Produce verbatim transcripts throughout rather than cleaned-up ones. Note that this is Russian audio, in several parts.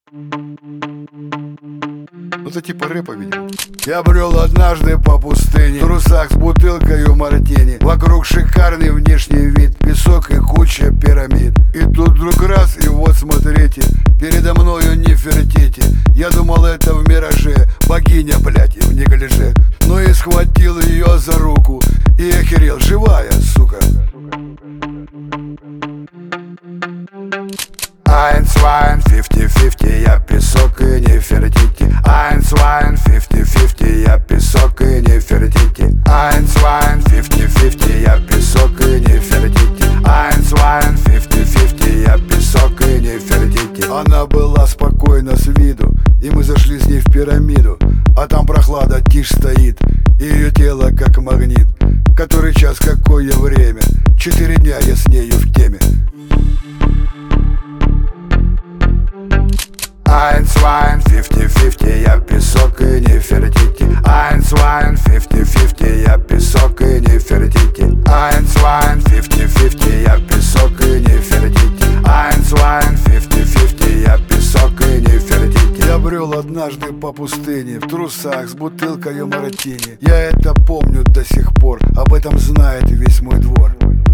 Это типа рэпа, видимо. Я брел однажды по пустыне, в трусах с бутылкою мартини. Вокруг шикарный внешний вид, песок и куча пирамид. И тут вдруг раз, и вот смотрите, передо мною Нефертити. Я думал, это в мираже богиня, блядь, и в неглиже. Ну и схватил ее за руку и охерел, живая, сука. Eins, zwei, fifty, fifty, я песок и Нефертити. Eins, zwei, fifty, fifty, я песок и Нефертити. Eins, zwei, fifty, fifty, я песок и Нефертити. Eins, zwei, fifty, fifty, я песок и Нефертити. Она была спокойна с виду, и мы зашли с ней в пирамиду. А там прохлада, тишь стоит, и ее тело как магнит. Который час, какое время? Четыре дня я с нею в теме. Eins, zwei, fifty, fifty, я песок и Нефертити. Eins, zwei, fifty, fifty, я песок и Нефертити. Eins, zwei, fifty, fifty, я песок и Нефертити. Eins, zwei, fifty, fifty, я песок и Нефертити. Я брел однажды по пустыне, в трусах с бутылкою мартини. Я это помню до сих пор, об этом знает весь мой двор.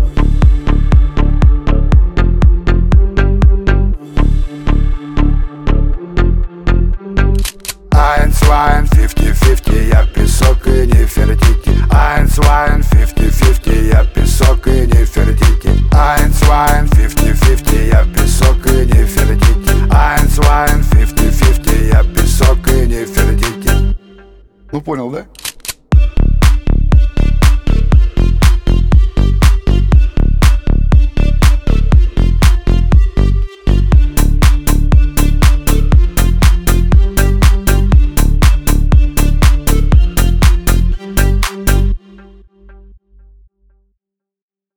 Eins, zwei, fifty, fifty, я песок и Нефертити. Eins, zwei, fifty, fifty, я песок и Нефертити. Eins, zwei, fifty, fifty, я песок и Нефертити. Eins, zwei, fifty, fifty, я песок и Нефертити. Ну понял, да?